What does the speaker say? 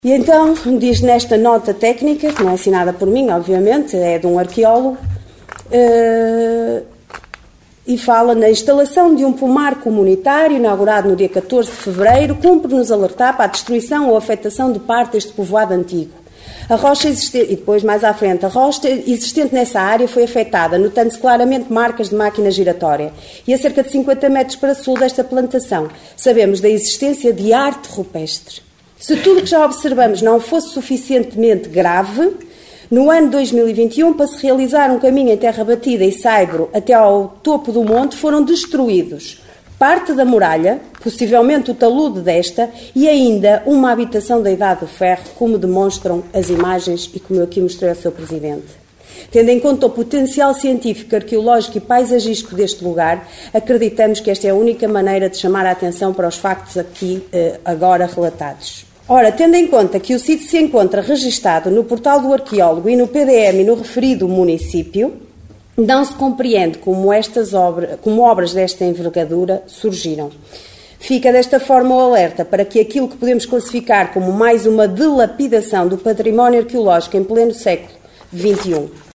E então, diz nesta nota técnica, que não é assinada por mim, obviamente, é de um arqueólogo, e fala na instalação de um pomar comunitário inaugurado no dia 14 de fevereiro, cumpre-nos alertar para a destruição ou afetação de parte deste povoado antigo. A rocha existente, e depois mais à frente, a rocha existente nessa área foi afetada, notando-se claramente marcas de máquina giratória. E a cerca de 50 metros para sul desta plantação, sabemos da existência de arte rupestre. Se tudo o que já observamos não fosse suficientemente grave, no ano 2021, para se realizar um caminho em terra batida e saibro até ao topo do monte, foram destruídos parte da muralha, possivelmente o talude desta, e ainda uma habitação da Idade do Ferro, como demonstram as imagens e como eu aqui mostrei ao Sr. Presidente. Tendo em conta o potencial científico, arqueológico e paisagístico deste lugar, acreditamos que esta é a única maneira de chamar a atenção para os factos aqui agora relatados. Ora, tendo em conta que o sítio se encontra registado no portal do arqueólogo e no PDM no referido município, não se compreende como obras desta envergadura surgiram. Fica desta forma o alerta para que aquilo que podemos classificar como mais uma dilapidação do património arqueológico em pleno século XXI